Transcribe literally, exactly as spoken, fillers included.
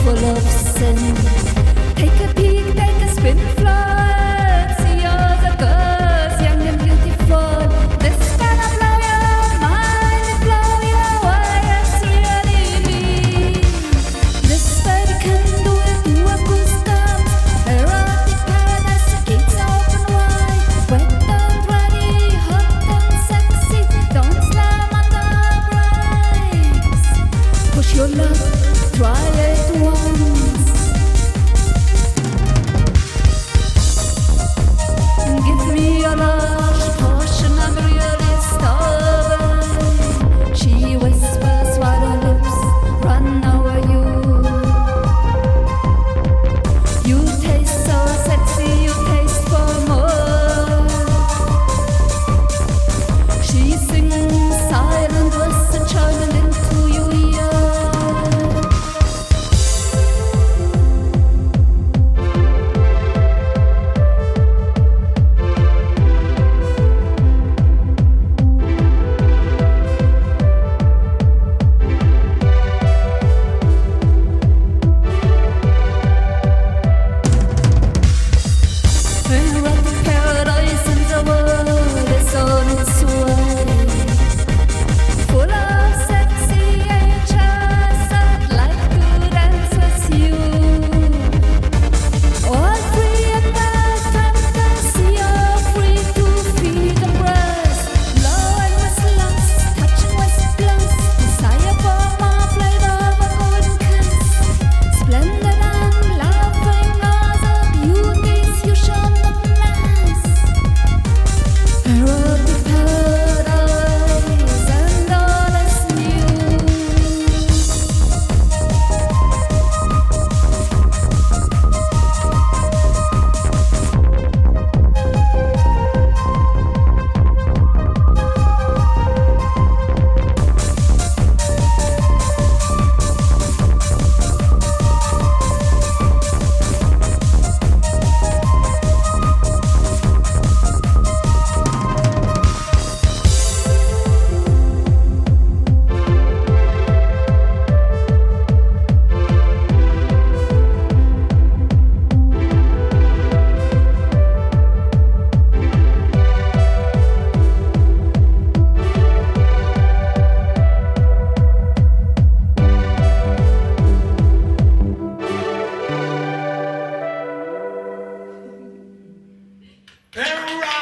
full of sin. Take a peek, take a spin, flood. See all the girls, young and beautiful. This gonna blow your mind, blow your way. It's really me. This baby can do it, do a goosebumps. Erotic paradise, the gates open wide. Wet and ready, hot and sexy. Don't slam on the brakes. Push your luck, try it once. Give me a large portion, I'm really starving. She whispers while her lips run over you. You taste so sexy, you taste for more. She sings silent words and chiming into your ear. Erotic paradise in the world is on its way. Full of sexy angels, I'd like to dance with you. All free and that fantasy, you're free to feed and breast. Blowing with lust, touching with glass. Desire for more flavor of a golden kiss. Splendid and laughing are the beauties you show the mass. Erotic paradise and all is new. Erotic